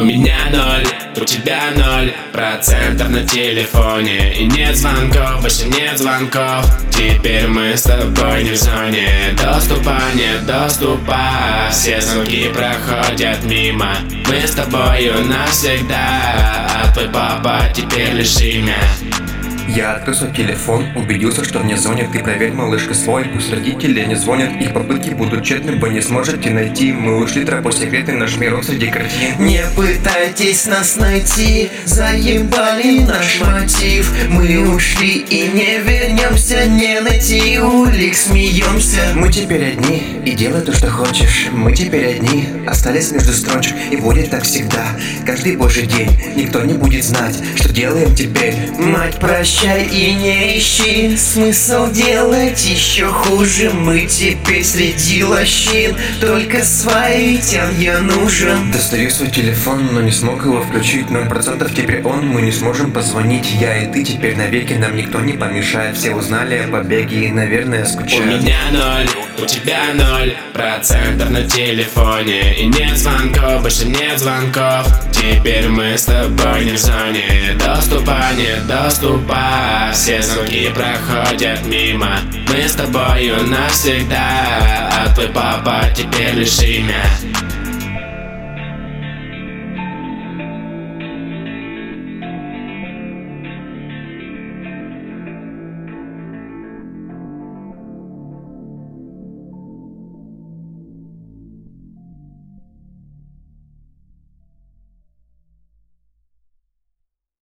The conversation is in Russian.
меня 0, у тебя 0% на телефоне. И нет звонков, больше нет звонков. Теперь мы с тобой не в зоне доступа, нет доступа. Все звонки проходят мимо. Мы с тобою навсегда, а твой папа теперь лишь имя. Я открыл свой телефон, убедился, что вне зоне. Ты проверь, малышка, свой. Пусть родители не звонят, их попытки будут тщетны. Вы не сможете найти. Мы ушли тропой секретной, наш мир среди картин. Не пытайтесь нас найти, заебали наш мотив. Мы ушли и не вернемся, не найти улик, смеемся. Мы теперь одни, и делай то, что хочешь. Мы теперь одни, остались между строчек. И будет так всегда, каждый божий день. Никто не будет знать, что делаем теперь. Мать, прощай и не ищи, смысл делать еще хуже. Мы теперь среди лощин, только своим я нужен. Достаю свой телефон, но не смог его включить. 0% теперь он, мы не сможем позвонить. Я и ты теперь навеки, нам никто не помешает. Все узнали о побеге и, наверное, скучают. У меня 0, у тебя 0% на телефоне. И нет звонков, больше нет звонков. Теперь мы с тобой не в зоне доступа, нет доступа. Все звонки проходят мимо. Мы с тобою навсегда, а твой папа теперь лишь имя.